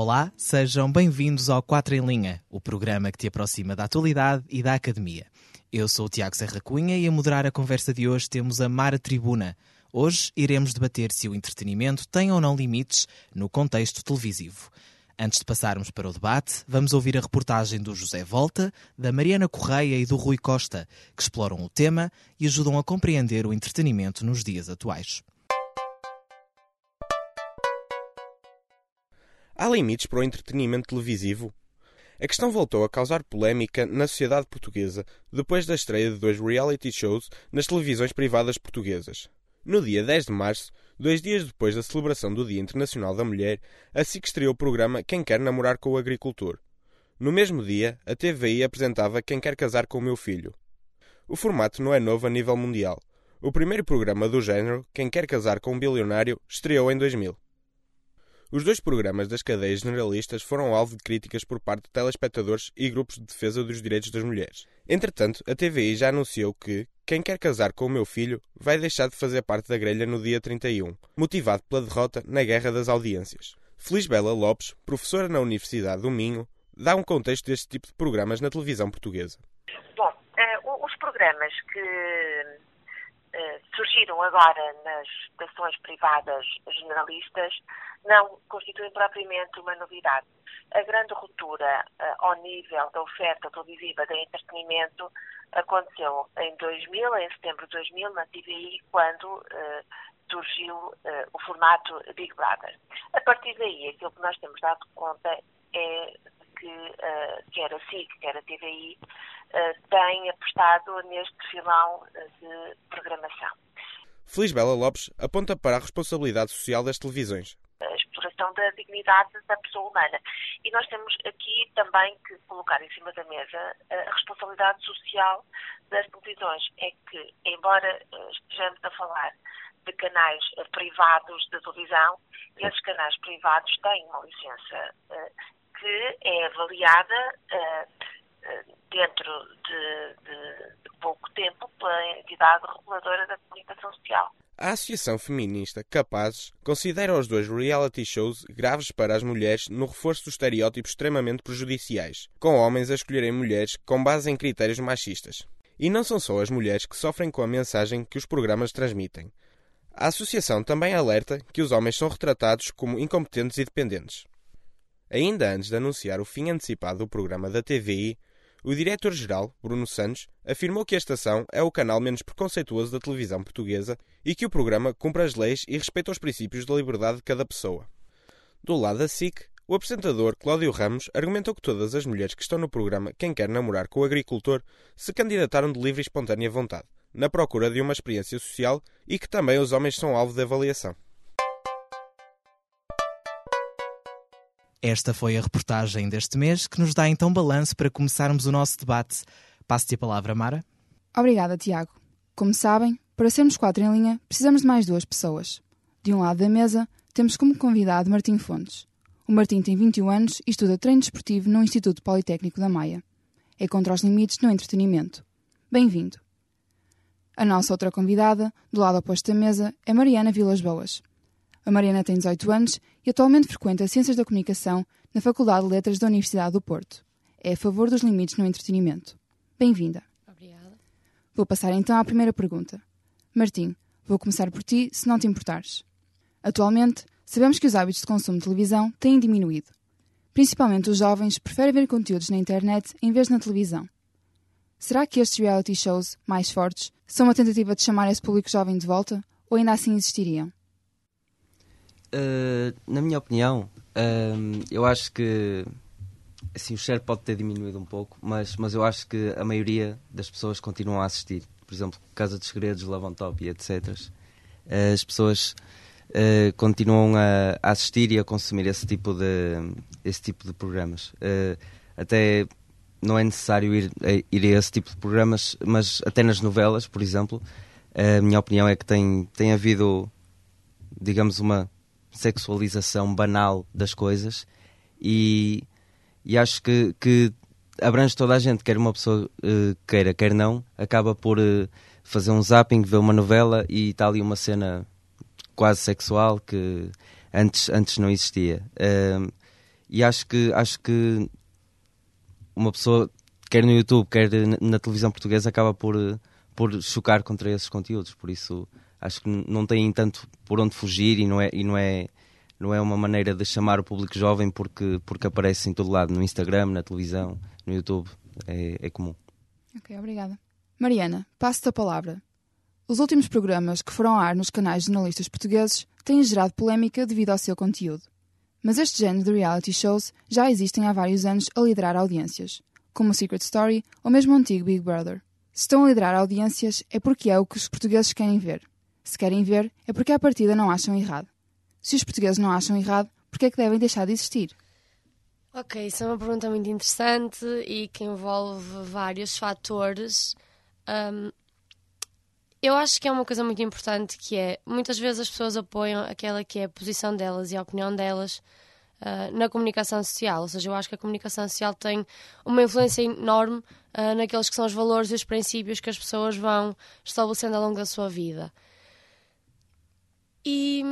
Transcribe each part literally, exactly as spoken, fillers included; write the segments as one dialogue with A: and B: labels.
A: Olá, sejam bem-vindos ao quatro em Linha, o programa que te aproxima da atualidade e da academia. Eu sou o Tiago Serra Cunha e a moderar a conversa de hoje temos a Mara Tribuna. Hoje iremos debater se o entretenimento tem ou não limites no contexto televisivo. Antes de passarmos para o debate, vamos ouvir a reportagem do José Volta, da Mariana Correia e do Rui Costa, que exploram o tema e ajudam a compreender o entretenimento nos dias atuais.
B: Há limites para o entretenimento televisivo? A questão voltou a causar polémica na sociedade portuguesa depois da estreia de dois reality shows nas televisões privadas portuguesas. No dia dez de março, dois dias depois da celebração do Dia Internacional da Mulher, a S I C estreou o programa Quem Quer Namorar com o Agricultor. No mesmo dia, a T V I apresentava Quem Quer Casar com o Meu Filho. O formato não é novo a nível mundial. O primeiro programa do género, Quem Quer Casar com um Bilionário, estreou em dois mil. Os dois programas das cadeias generalistas foram alvo de críticas por parte de telespectadores e grupos de defesa dos direitos das mulheres. Entretanto, a T V I já anunciou que Quem Quer Casar com o Meu Filho vai deixar de fazer parte da grelha no dia trinta e um, motivado pela derrota na guerra das audiências. Felisbela Lopes, professora na Universidade do Minho, dá um contexto deste tipo de programas na televisão portuguesa.
C: Bom, uh, os programas que uh, surgiram agora nas estações privadas generalistas não constituem propriamente uma novidade. A grande ruptura uh, ao nível da oferta televisiva de entretenimento aconteceu em dois mil, em setembro de dois mil, na T V I, quando uh, surgiu uh, o formato Big Brother. A partir daí, aquilo que nós temos dado conta é que uh, quer a S I C, quer a T V I, uh, têm apostado neste filão de programação.
B: Felisbela Lopes aponta para a responsabilidade social das televisões.
C: A exploração da dignidade da pessoa humana. E nós temos aqui também que colocar em cima da mesa a responsabilidade social das televisões. É que, embora estejamos a falar de canais privados de televisão, esses canais privados têm uma licença uh, que é avaliada uh, uh, dentro de, de, de pouco tempo pela entidade reguladora da comunicação social.
B: A Associação Feminista Capazes considera os dois reality shows graves para as mulheres no reforço dos estereótipos extremamente prejudiciais, com homens a escolherem mulheres com base em critérios machistas. E não são só as mulheres que sofrem com a mensagem que os programas transmitem. A associação também alerta que os homens são retratados como incompetentes e dependentes. Ainda antes de anunciar o fim antecipado do programa da T V I, o diretor-geral, Bruno Santos, afirmou que a estação é o canal menos preconceituoso da televisão portuguesa e que o programa cumpre as leis e respeita os princípios da liberdade de cada pessoa. Do lado da S I C, o apresentador Cláudio Ramos argumentou que todas as mulheres que estão no programa Quem Quer Namorar com o Agricultor se candidataram de livre e espontânea vontade, na procura de uma experiência social e que também os homens são alvo de avaliação.
A: Esta foi a reportagem deste mês, que nos dá então balanço para começarmos o nosso debate. Passo-te a palavra, Mara.
D: Obrigada, Tiago. Como sabem, para sermos quatro em linha, precisamos de mais duas pessoas. De um lado da mesa, temos como convidado Martim Fontes. O Martim tem vinte e um anos e estuda treino desportivo no Instituto Politécnico da Maia. É contra os limites no entretenimento. Bem-vindo. A nossa outra convidada, do lado oposto da mesa, é Mariana Vilas Boas. A Mariana tem dezoito anos e atualmente frequenta Ciências da Comunicação na Faculdade de Letras da Universidade do Porto. É a favor dos limites no entretenimento. Bem-vinda.
E: Obrigada.
D: Vou passar então à primeira pergunta. Martim, vou começar por ti, se não te importares. Atualmente, sabemos que os hábitos de consumo de televisão têm diminuído. Principalmente os jovens preferem ver conteúdos na internet em vez de na televisão. Será que estes reality shows, mais fortes, são uma tentativa de chamar esse público jovem de volta ou ainda assim existiriam?
E: Uh, na minha opinião, uh, eu acho que assim, o share pode ter diminuído um pouco, mas, mas eu acho que a maioria das pessoas continuam a assistir. Por exemplo, Casa dos Segredos, Love on Top e etcétera. Uh, as pessoas uh, continuam a, a assistir e a consumir esse tipo de, esse tipo de programas. Uh, até não é necessário ir a, ir a esse tipo de programas, mas até nas novelas, por exemplo, a minha opinião é que tem, tem havido, digamos, uma sexualização banal das coisas e, e acho que, que abrange toda a gente, quer uma pessoa uh, queira, quer não, acaba por uh, fazer um zapping, ver uma novela e está ali uma cena quase sexual que antes, antes não existia. Uh, e acho que, acho que uma pessoa, quer no YouTube, quer na, na televisão portuguesa, acaba por, por chocar contra esses conteúdos. Por isso, acho que não têm tanto por onde fugir e não é, e não é, não é uma maneira de chamar o público jovem porque, porque aparece em todo lado, no Instagram, na televisão, no YouTube. É, é comum.
D: Ok, obrigada. Mariana, passo-te a palavra. Os últimos programas que foram ao ar nos canais jornalistas portugueses têm gerado polémica devido ao seu conteúdo. Mas este género de reality shows já existem há vários anos a liderar audiências, como o Secret Story ou mesmo o antigo Big Brother. Se estão a liderar audiências é porque é o que os portugueses querem ver. Se querem ver é porque à partida não acham errado. Se os portugueses não acham errado, porque é que devem deixar de existir?
F: Ok, isso é uma pergunta muito interessante e que envolve vários fatores. Um, eu acho que é uma coisa muito importante, que é, muitas vezes as pessoas apoiam aquela que é a posição delas e a opinião delas uh, na comunicação social. Ou seja, eu acho que a comunicação social tem uma influência enorme uh, naqueles que são os valores e os princípios que as pessoas vão estabelecendo ao longo da sua vida. E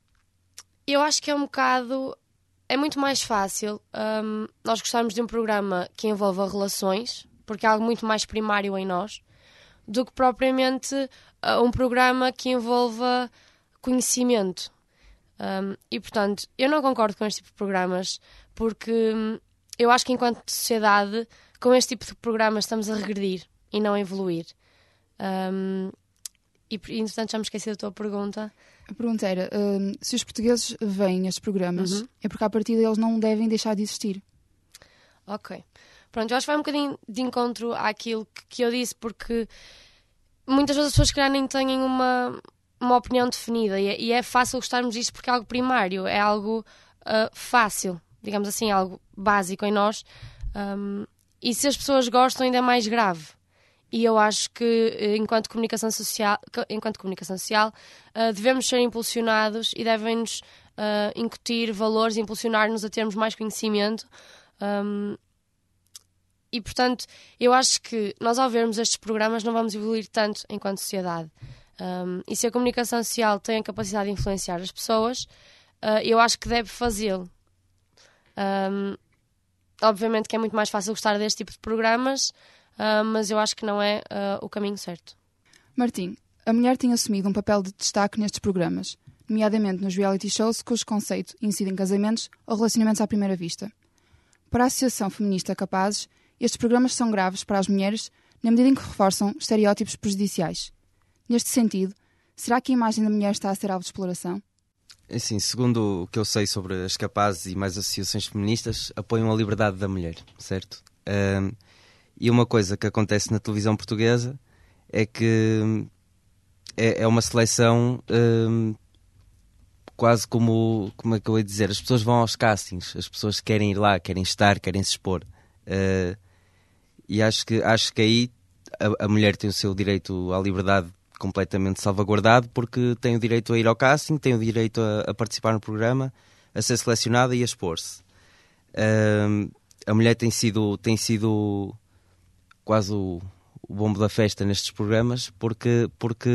F: eu acho que é um bocado... É muito mais fácil um, nós gostarmos de um programa que envolva relações, porque é algo muito mais primário em nós, do que propriamente uh, um programa que envolva conhecimento. Um, e, portanto, eu não concordo com este tipo de programas, porque um, eu acho que, enquanto sociedade, com este tipo de programas estamos a regredir e não a evoluir. Um, e, entretanto, já me esqueci da tua pergunta.
D: A pergunta era, uh, se os portugueses veem estes programas, uhum. é porque, a partir deles, não devem deixar de existir.
F: Ok. Pronto, eu acho que vai um bocadinho de encontro àquilo que, que eu disse, porque muitas vezes as pessoas, se calhar, nem têm uma, uma opinião definida, e é, e é fácil gostarmos disto porque é algo primário, é algo uh, fácil, digamos assim, algo básico em nós, um, e se as pessoas gostam ainda é mais grave. E eu acho que, enquanto comunicação social, enquanto comunicação social uh, devemos ser impulsionados e devem-nos uh, incutir valores, impulsionar-nos a termos mais conhecimento. Um, e, portanto, eu acho que nós, ao vermos estes programas, não vamos evoluir tanto enquanto sociedade. Um, e se a comunicação social tem a capacidade de influenciar as pessoas, uh, eu acho que deve fazê-lo. Um, obviamente que é muito mais fácil gostar deste tipo de programas, uh, mas eu acho que não é uh, o caminho certo.
D: Martim, a mulher tem assumido um papel de destaque nestes programas, nomeadamente nos reality shows cujo conceito incide em casamentos ou relacionamentos à primeira vista. Para a Associação Feminista Capazes, estes programas são graves para as mulheres na medida em que reforçam estereótipos prejudiciais. Neste sentido, será que a imagem da mulher está a ser alvo de exploração?
E: Assim, segundo o que eu sei sobre as Capazes e mais associações feministas, apoiam a liberdade da mulher, certo? Um, e uma coisa que acontece na televisão portuguesa é que é, é uma seleção... Um, quase como, como é que eu ia dizer, as pessoas vão aos castings, as pessoas querem ir lá, querem estar, querem se expor. Uh, e acho que, acho que aí a, a mulher tem o seu direito à liberdade completamente salvaguardado, porque tem o direito a ir ao casting, tem o direito a, a participar no programa, a ser selecionada e a expor-se. Uh, a mulher tem sido, tem sido quase o, o bombo da festa nestes programas, porque, porque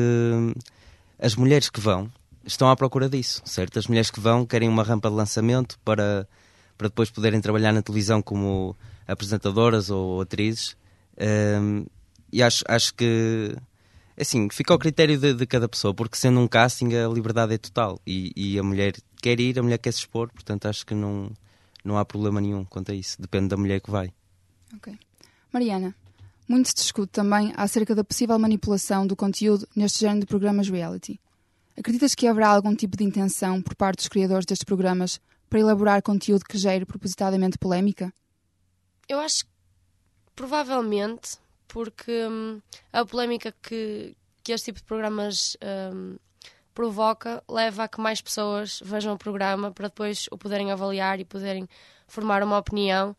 E: as mulheres que vão estão à procura disso, certo? As mulheres que vão querem uma rampa de lançamento para, para depois poderem trabalhar na televisão como apresentadoras ou atrizes. Um, e acho, acho que, assim, fica ao critério de, de cada pessoa, porque sendo um casting a liberdade é total. E, e a mulher quer ir, a mulher quer se expor, portanto acho que não, não há problema nenhum quanto a isso. Depende da mulher que vai.
D: Ok. Mariana, muito se discute também acerca da possível manipulação do conteúdo neste género de programas reality. Acreditas que haverá algum tipo de intenção por parte dos criadores destes programas para elaborar conteúdo que gere propositadamente polémica?
F: Eu acho que provavelmente, porque hum, a polémica que, que este tipo de programas hum, provoca leva a que mais pessoas vejam o programa para depois o poderem avaliar e poderem formar uma opinião.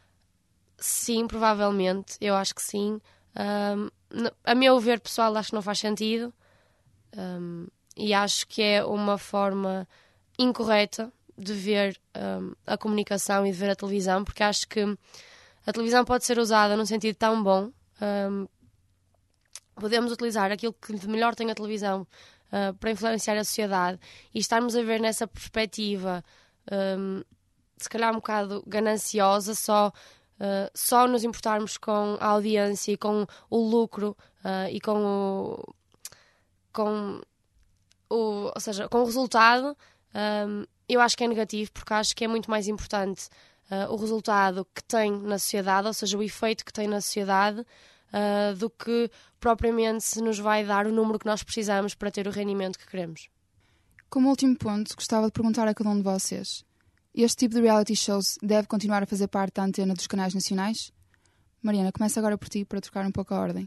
F: Sim, provavelmente, eu acho que sim. Um, a meu ver, pessoal, acho que não faz sentido. Um, E acho que é uma forma incorreta de ver um, a comunicação e de ver a televisão, porque acho que a televisão pode ser usada num sentido tão bom. Um, podemos utilizar aquilo que de melhor tem a televisão uh, para influenciar a sociedade e estarmos a ver nessa perspectiva um, se calhar um bocado gananciosa, só, uh, só nos importarmos com a audiência e com o lucro uh, e com o, com o, ou seja, com o resultado, um, eu acho que é negativo, porque acho que é muito mais importante uh, o resultado que tem na sociedade, ou seja, o efeito que tem na sociedade, uh, do que propriamente se nos vai dar o número que nós precisamos para ter o rendimento que queremos.
D: Como último ponto, gostava de perguntar a cada um de vocês: este tipo de reality shows deve continuar a fazer parte da antena dos canais nacionais? Mariana, começa agora por ti, para trocar um pouco a ordem.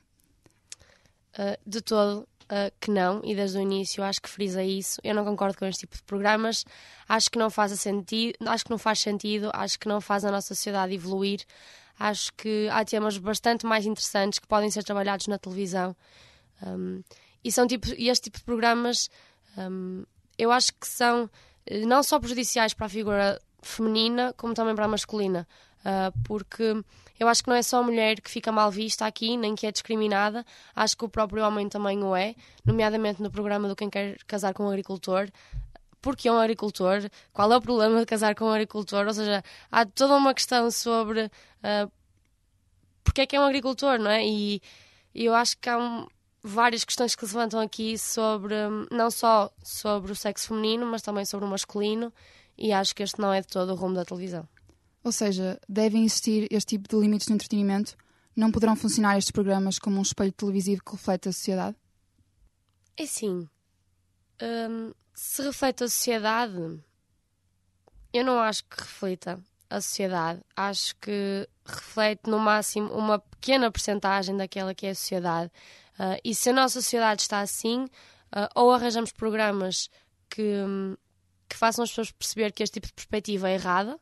F: Uh, de todo uh, que não, e desde o início acho que frisa isso. Eu não concordo com este tipo de programas, acho que não faz sentido, acho que não faz sentido, acho que não faz a nossa sociedade evoluir. Acho que há temas bastante mais interessantes que podem ser trabalhados na televisão, um, e, são tipo, e este tipo de programas um, eu acho que são não só prejudiciais para a figura feminina, como também para a masculina, uh, porque eu acho que não é só a mulher que fica mal vista aqui, nem que é discriminada, acho que o próprio homem também o é, nomeadamente no programa do Quem Quer Casar com um Agricultor. Porque é um agricultor? Qual é o problema de casar com um agricultor? Ou seja, há toda uma questão sobre uh, porque é que é um agricultor, não é? E, e eu acho que há um, várias questões que se levantam aqui sobre, um, não só sobre o sexo feminino, mas também sobre o masculino, e acho que este não é de todo o rumo da televisão.
D: Ou seja, devem existir este tipo de limites no entretenimento? Não poderão funcionar estes programas como um espelho televisivo que reflete a sociedade?
F: É sim. Um, se reflete a sociedade, eu não acho que reflita a sociedade. Acho que reflete no máximo uma pequena percentagem daquela que é a sociedade. Uh, e se a nossa sociedade está assim, uh, ou arranjamos programas que, um, que façam as pessoas perceber que este tipo de perspectiva é errada,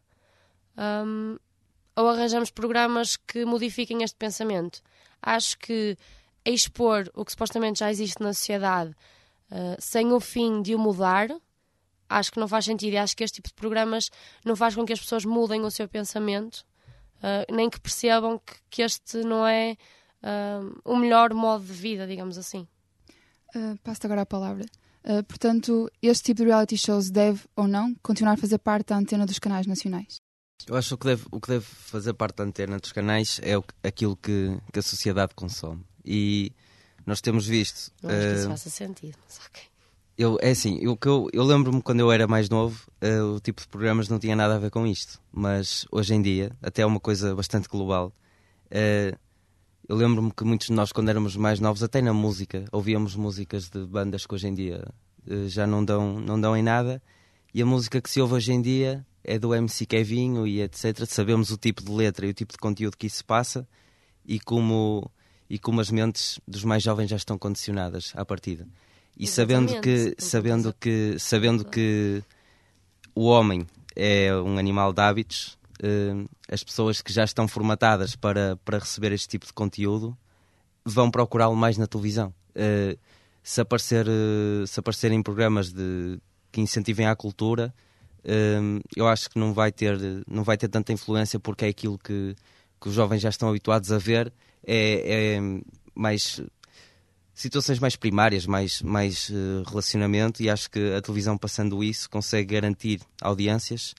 F: um, ou arranjamos programas que modifiquem este pensamento. Acho que expor o que supostamente já existe na sociedade Uh, sem o fim de o mudar, acho que não faz sentido, e acho que este tipo de programas não faz com que as pessoas mudem o seu pensamento, uh, nem que percebam que, que este não é uh, o melhor modo de vida, digamos assim.
D: Uh, passo-te agora a palavra. Uh, portanto, este tipo de reality shows deve ou não continuar a fazer parte da antena dos canais nacionais?
E: Eu acho que o que deve, o que deve fazer parte da antena dos canais é o, aquilo que, que a sociedade consome. E nós temos visto...
F: Não acho que isso
E: uh,
F: faça sentido, mas ok.
E: Eu, é assim, eu, eu, eu lembro-me quando eu era mais novo, uh, o tipo de programas não tinha nada a ver com isto. Mas hoje em dia, até é uma coisa bastante global. Uh, eu lembro-me que muitos de nós, quando éramos mais novos, até na música, ouvíamos músicas de bandas que hoje em dia uh, já não dão, não dão em nada. E a música que se ouve hoje em dia é do M C Kevinho e etcétera. Sabemos o tipo de letra e o tipo de conteúdo que isso passa e como... e como as mentes dos mais jovens já estão condicionadas à partida. E sabendo que, sabendo, que, sabendo que o homem é um animal de hábitos, eh, as pessoas que já estão formatadas para, para receber este tipo de conteúdo vão procurá-lo mais na televisão. Eh, se, aparecer, eh, se aparecerem programas de, que incentivem a cultura, eh, eu acho que não vai ter, não vai ter tanta influência, porque é aquilo que, que os jovens já estão habituados a ver. É, é mais situações mais primárias, mais, mais uh, relacionamento, e acho que a televisão, passando isso, consegue garantir audiências.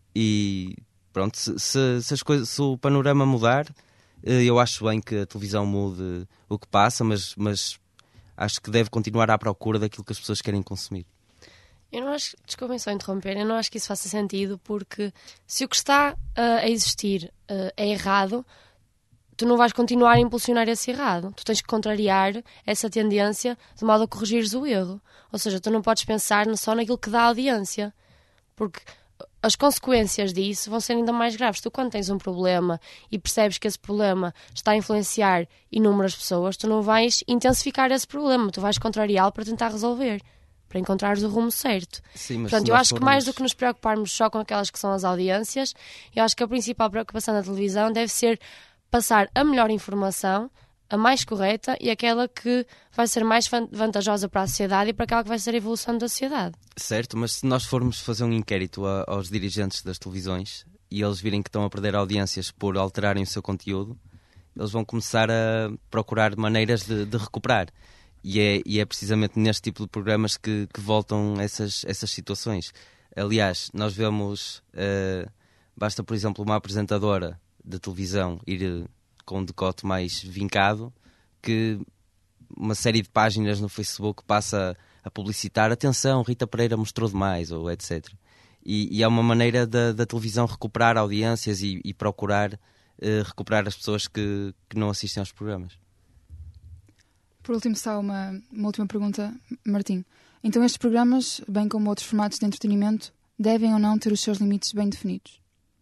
E: E pronto, se, se, se, as coisas, se o panorama mudar, uh, eu acho bem que a televisão mude o que passa, mas, mas acho que deve continuar à procura daquilo que as pessoas querem consumir.
F: Eu não acho, desculpem só interromper, eu não acho que isso faça sentido, porque se o que está uh, a existir uh, é errado, tu não vais continuar a impulsionar esse errado. Tu tens que contrariar essa tendência de modo a corrigires o erro. Ou seja, tu não podes pensar só naquilo que dá audiência, porque as consequências disso vão ser ainda mais graves. Tu, quando tens um problema e percebes que esse problema está a influenciar inúmeras pessoas, tu não vais intensificar esse problema, tu vais contrariá-lo para tentar resolver, para encontrares o rumo certo.
E: Sim, mas
F: portanto, eu acho
E: formos...
F: que mais do que nos preocuparmos só com aquelas que são as audiências, eu acho que a principal preocupação da televisão deve ser passar a melhor informação, a mais correta e aquela que vai ser mais vantajosa para a sociedade e para aquela que vai ser a evolução da sociedade.
E: Certo, mas se nós formos fazer um inquérito a, aos dirigentes das televisões e eles virem que estão a perder audiências por alterarem o seu conteúdo, eles vão começar a procurar maneiras de, de recuperar. E é, e é precisamente neste tipo de programas que, que voltam essas, essas situações. Aliás, nós vemos... Uh, Basta, por exemplo, uma apresentadora de televisão ir com um decote mais vincado, que uma série de páginas no Facebook passa a publicitar: atenção, Rita Pereira mostrou demais, ou etcétera. E, e é uma maneira da, da televisão recuperar audiências e, e procurar uh, recuperar as pessoas que, que não assistem aos programas.
D: Por último, só uma, uma última pergunta, Martim. Então estes programas, bem como outros formatos de entretenimento, devem ou não ter os seus limites bem definidos?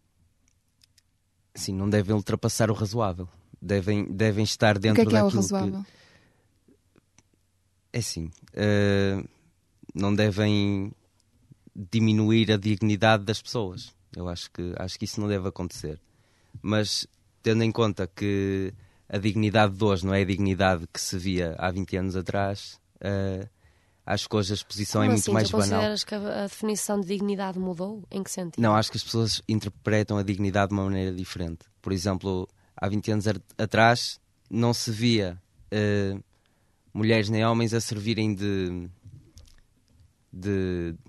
E: Sim, não devem ultrapassar o razoável. Devem, devem estar dentro
D: daquilo que... O que é que é o razoável?
E: Que... É assim, uh, não devem diminuir a dignidade das pessoas. Eu acho que, acho que isso não deve acontecer. Mas, tendo em conta que a dignidade de hoje não é a dignidade que se via há vinte anos atrás, uh, acho que hoje a exposição
F: Como
E: é muito
F: assim?
E: mais
F: Tu
E: banal.
F: consideras que a, a definição de dignidade mudou? Em que sentido?
E: Não, acho que as pessoas interpretam a dignidade de uma maneira diferente. Por exemplo, há vinte anos atrás não se via uh, mulheres nem homens a servirem de... de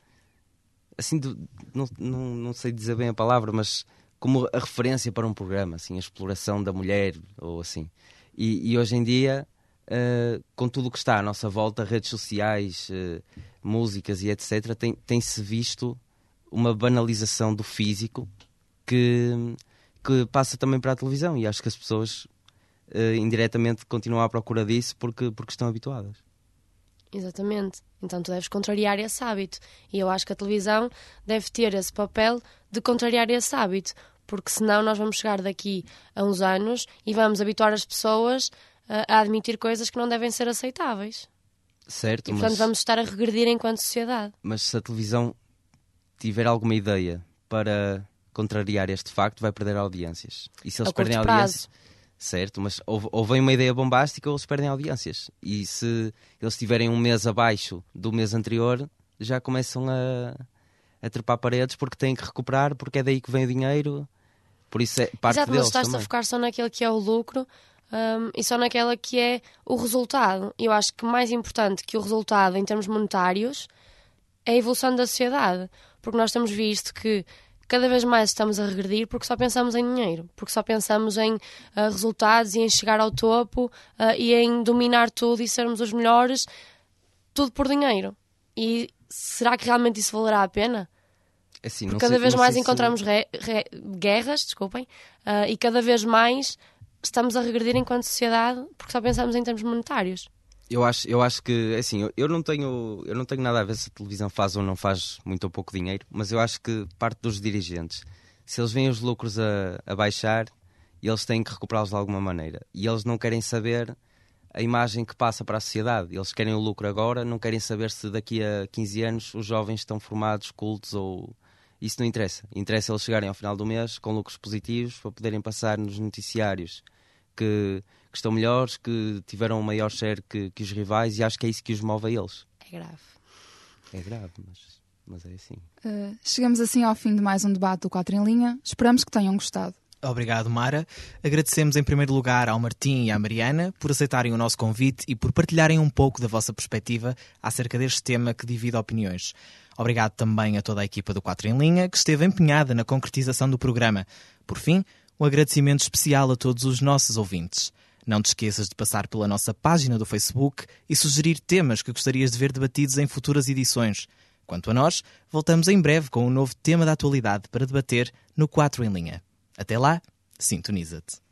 E: assim, de, não, não, não sei dizer bem a palavra, mas como a referência para um programa, assim, a exploração da mulher, ou assim. E, e hoje em dia, uh, com tudo o que está à nossa volta, redes sociais, uh, músicas e etcétera, tem, tem-se visto uma banalização do físico que, que passa também para a televisão, e acho que as pessoas uh, indiretamente continuam à procura disso porque, porque estão habituadas.
F: Exatamente. Então tu deves contrariar esse hábito. E eu acho que a televisão deve ter esse papel de contrariar esse hábito. Porque senão nós vamos chegar daqui a uns anos e vamos habituar as pessoas a, a admitir coisas que não devem ser aceitáveis.
E: Certo,
F: e portanto
E: mas...
F: vamos estar a regredir enquanto sociedade.
E: Mas se a televisão tiver alguma ideia para contrariar este facto, vai perder audiências. E se eles
F: a
E: perdem
F: curto
E: audiências...
F: prazo.
E: Certo, mas ou, ou vem uma ideia bombástica ou eles perdem audiências. E se eles tiverem um mês abaixo do mês anterior, já começam a, a trepar paredes porque têm que recuperar, porque é daí que vem o dinheiro. Por isso é parte
F: Exato,
E: deles
F: mas estás-te
E: também.
F: a focar só naquele que é o lucro um, e só naquela que é o resultado. Eu acho que mais importante que o resultado em termos monetários é a evolução da sociedade. Porque nós temos visto que cada vez mais estamos a regredir porque só pensamos em dinheiro, porque só pensamos em uh, resultados e em chegar ao topo uh, e em dominar tudo e sermos os melhores, tudo por dinheiro. E será que realmente isso valerá a pena?
E: Assim,
F: porque
E: não
F: cada
E: sei,
F: vez
E: não
F: mais
E: sei
F: encontramos
E: se...
F: re, re, guerras, desculpem, uh, e cada vez mais estamos a regredir enquanto sociedade porque só pensamos em termos monetários.
E: Eu acho, eu acho que, assim, eu, eu, não tenho, eu não tenho nada a ver se a televisão faz ou não faz muito ou pouco dinheiro, mas eu acho que parte dos dirigentes, se eles veem os lucros a, a baixar, eles têm que recuperá-los de alguma maneira. E eles não querem saber a imagem que passa para a sociedade. Eles querem o lucro agora, não querem saber se daqui a quinze anos os jovens estão formados, cultos ou... Isso não interessa. Interessa eles chegarem ao final do mês com lucros positivos para poderem passar nos noticiários que... que estão melhores, que tiveram um maior share que, que os rivais, e acho que é isso que os move a eles.
F: É grave.
E: É grave, mas, mas é assim.
D: Uh, chegamos assim ao fim de mais um debate do quatro em Linha. Esperamos que tenham gostado.
A: Obrigado, Mara. Agradecemos em primeiro lugar ao Martim e à Mariana por aceitarem o nosso convite e por partilharem um pouco da vossa perspectiva acerca deste tema que divide opiniões. Obrigado também a toda a equipa do quatro em Linha, que esteve empenhada na concretização do programa. Por fim, um agradecimento especial a todos os nossos ouvintes. Não te esqueças de passar pela nossa página do Facebook e sugerir temas que gostarias de ver debatidos em futuras edições. Quanto a nós, voltamos em breve com um novo tema da atualidade para debater no quatro em Linha. Até lá, sintoniza-te.